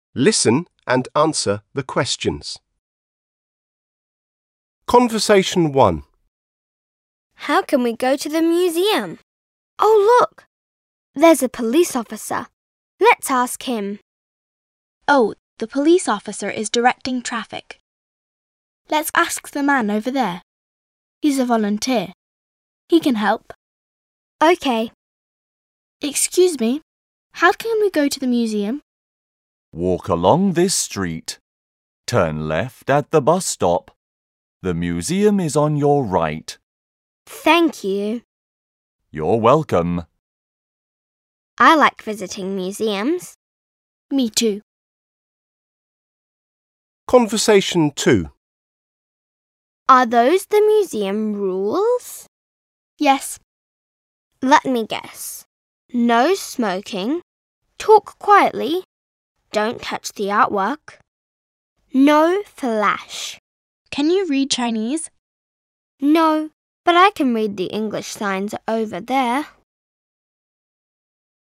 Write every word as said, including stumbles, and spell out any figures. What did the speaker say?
Listen and answer the questions. Conversation one. How can we go to the museum? Oh, look! There's a police officer. Let's ask him. Oh, the police officer is directing traffic. Let's ask the man over there. He's a volunteer. He can help. OK. Excuse me, how can we go to the museum? Walk along this street. Turn left at the bus stop. The museum is on your right. Thank you. You're welcome. I like visiting museums. Me too. Conversation two. Are those the museum rules? Yes. Let me guess. No smoking. Talk quietly. Don't touch the artwork. No flash. Can you read Chinese? No, but I can read the English signs over there.